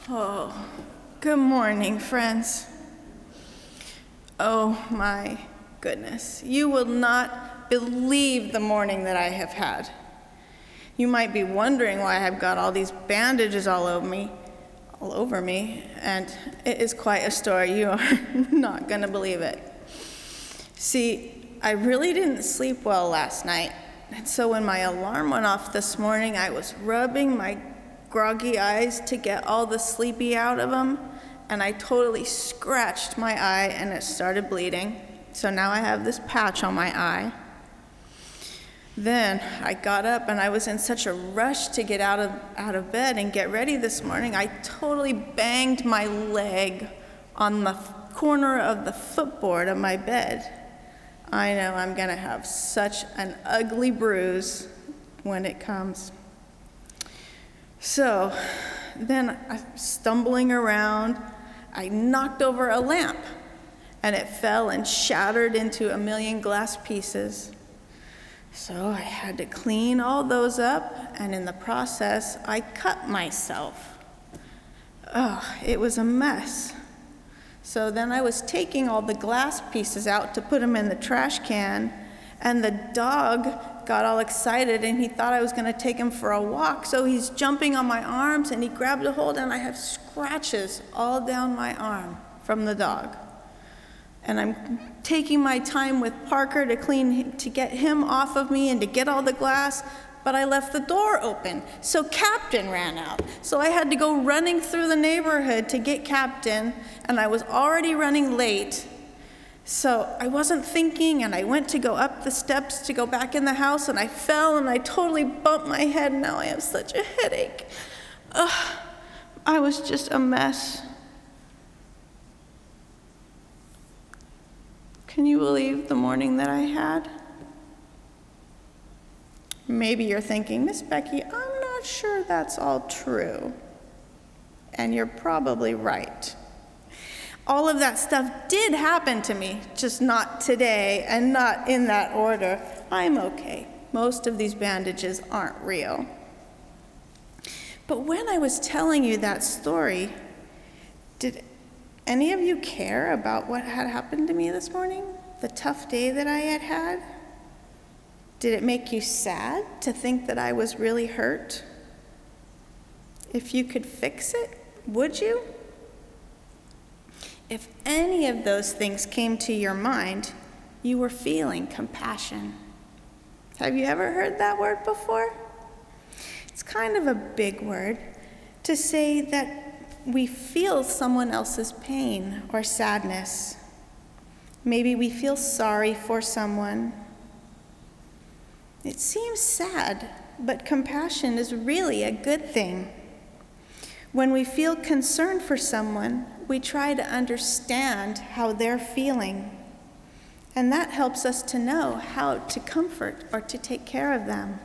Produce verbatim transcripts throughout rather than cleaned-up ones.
Oh, good morning, friends. Oh my goodness. You will not believe the morning that I have had. You might be wondering why I've got all these bandages all over me, all over me, and it is quite a story. You are not going to believe it. See, I really didn't sleep well last night, and so when my alarm went off this morning, I was rubbing my groggy eyes to get all the sleepy out of them, and I totally scratched my eye and it started bleeding. So now I have this patch on my eye. Then I got up and I was in such a rush to get out of out of bed and get ready this morning, I totally banged my leg on the corner of the footboard of my bed. I know I'm gonna have such an ugly bruise when it comes. So then I'm stumbling around, I knocked over a lamp and it fell and shattered into a million glass pieces. So I had to clean all those up, and in the process, I cut myself. Oh, it was a mess. So then I was taking all the glass pieces out to put them in the trash can, and the dog got all excited and he thought I was gonna take him for a walk, so he's jumping on my arms and he grabbed a hold and I have scratches all down my arm from the dog. And I'm taking my time with Parker to clean, to get him off of me and to get all the glass, but I left the door open, so Captain ran out. So I had to go running through the neighborhood to get Captain, and I was already running late. So I wasn't thinking, and I went to go up the steps to go back in the house, and I fell, and I totally bumped my head, and now I have such a headache. Ugh, I was just a mess. Can you believe the morning that I had? Maybe you're thinking, Miss Becky, I'm not sure that's all true. And you're probably right. All of that stuff did happen to me, just not today and not in that order. I'm okay. Most of these bandages aren't real. But when I was telling you that story, did any of you care about what had happened to me this morning? The tough day that I had had? Did it make you sad to think that I was really hurt? If you could fix it, would you? If any of those things came to your mind, you were feeling compassion. Have you ever heard that word before? It's kind of a big word to say that we feel someone else's pain or sadness. Maybe we feel sorry for someone. It seems sad, but compassion is really a good thing. When we feel concern for someone, we try to understand how they're feeling, and that helps us to know how to comfort or to take care of them.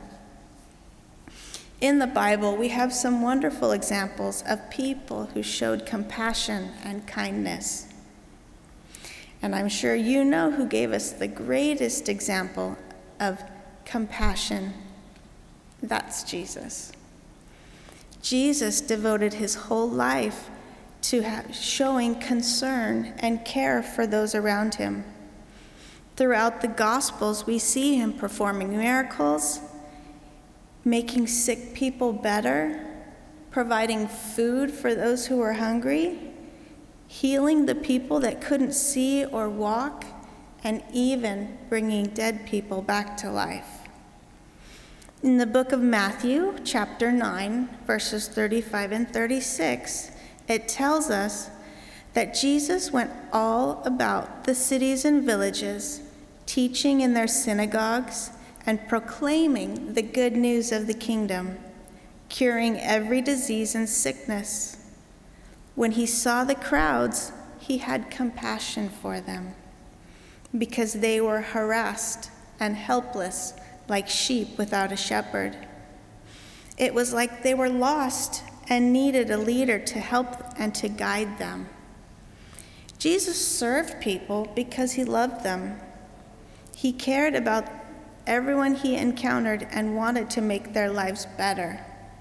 In the Bible, we have some wonderful examples of people who showed compassion and kindness. And I'm sure you know who gave us the greatest example of compassion. That's Jesus. Jesus devoted his whole life to showing concern and care for those around him. Throughout the Gospels, we see him performing miracles, making sick people better, providing food for those who were hungry, healing the people that couldn't see or walk, and even bringing dead people back to life. In the book of Matthew, chapter nine, verses thirty-five and thirty-six, it tells us that Jesus went all about the cities and villages, teaching in their synagogues and proclaiming the good news of the kingdom, curing every disease and sickness. When he saw the crowds, he had compassion for them, because they were harassed and helpless like sheep without a shepherd. It was like they were lost and needed a leader to help and to guide them. Jesus served people because he loved them. He cared about everyone he encountered and wanted to make their lives better.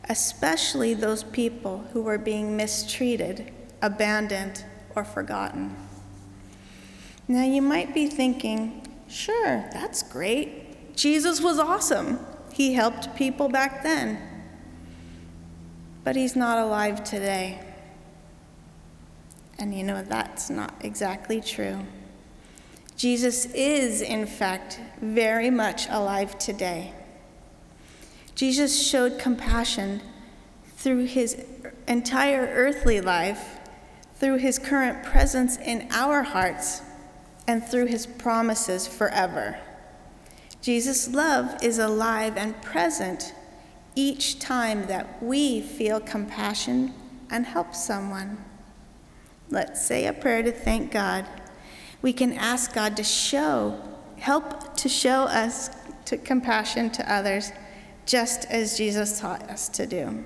especially those people who were being mistreated, abandoned, or forgotten. Now you might be thinking, sure, that's great. Jesus was awesome. He helped people back then. But he's not alive today. And you know, that's not exactly true. Jesus is, in fact, very much alive today. Jesus showed compassion through his entire earthly life, through his current presence in our hearts, and through his promises forever. Jesus' love is alive and present each time that we feel compassion and help someone. Let's say a prayer to thank God. We can ask God to show, help to show us to compassion to others, just as Jesus taught us to do.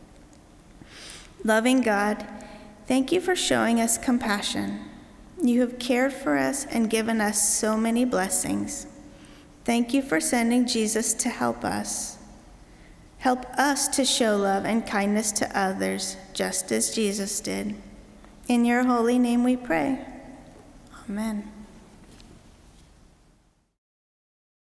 Loving God, thank you for showing us compassion. You have cared for us and given us so many blessings. Thank you for sending Jesus to help us. Help us to show love and kindness to others, just as Jesus did. In your holy name we pray. Amen.